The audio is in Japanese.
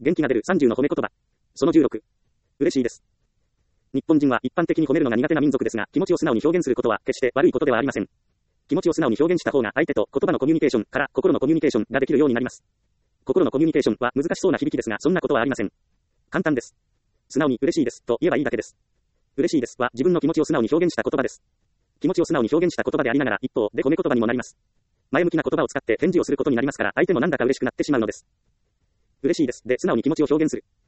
元気が出る30の褒め言葉。その16。嬉しいです。日本人は一般的に褒めるのが苦手な民族ですが、気持ちを素直に表現することは決して悪いことではありません。気持ちを素直に表現した方が相手と言葉のコミュニケーションから心のコミュニケーションができるようになります。心のコミュニケーションは難しそうな響きですが、そんなことはありません。簡単です。素直に嬉しいですと言えばいいだけです。嬉しいですは自分の気持ちを素直に表現した言葉です。気持ちを素直に表現した言葉でありながら一方で褒め言葉にもなります。前向きな言葉を使って返事をすることになりますから、相手もなんだか嬉しくなってしまうのです。嬉しいですで素直に気持ちを表現する。